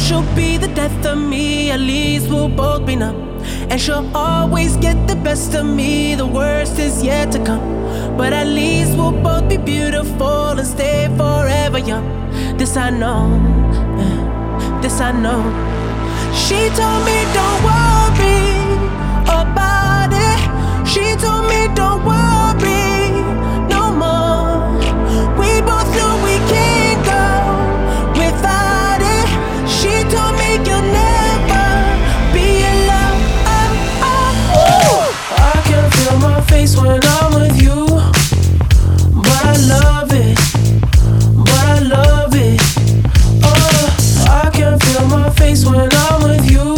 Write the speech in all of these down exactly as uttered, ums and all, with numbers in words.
she'll be the death of me, at least we'll both be numb. And she'll always get the best of me, the worst is yet to come. But at least we'll both be beautiful and stay forever young. This I know, yeah, this I know. She told me don't worry about it. She told me don't worry no more. We both know we can't go without it. She told me you'll never be alone. Oh, oh, oh. I can feel my face when I'm with you, but I love it, but I love it. Oh, I can feel my face when I'm with you,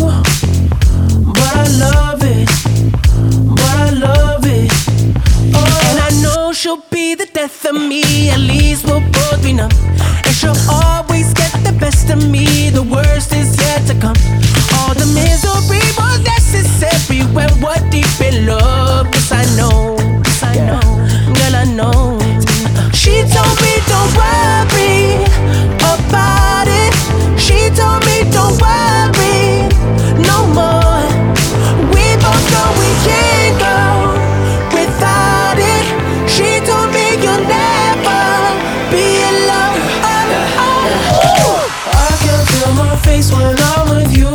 but I love it, but I love it. Oh, and I know she'll be the death of me, at least we'll both be numb. And she'll always get the best of me, the worst is yet to come. All the misery was necessary when we're deep in love. Yes, I know, yes, I know, girl, I know. She told me don't worry about it. She told me don't worry no more. We both know we can't go without it. She told me you'll never be alone. Oh, oh, oh. I can feel my face when I'm with you,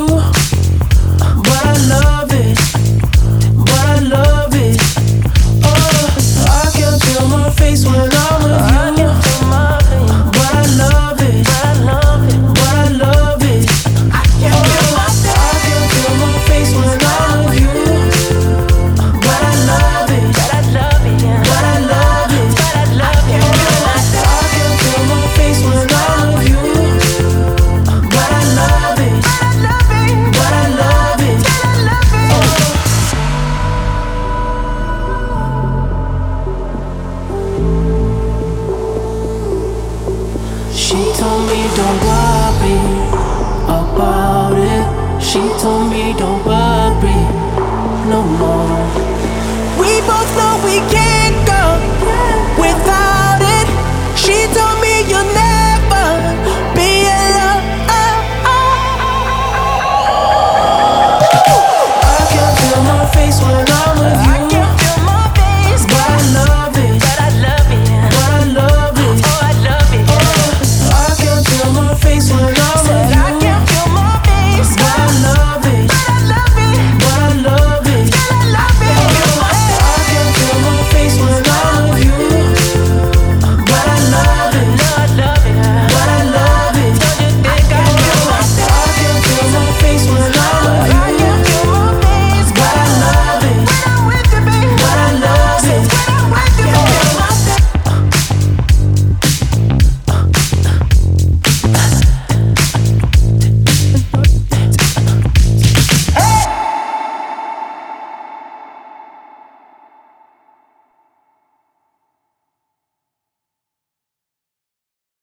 but I love it, but I love it. Oh, I can feel my face when I'm with you, but I love it, but I love it. I can feel my I can feel my face when I'm with you, but I love it, but I love it, but I love it, but I love it. I can feel my face when I'm with you, but I love it, but I love it, but I love it. Oh. She told me don't worry about it. She told me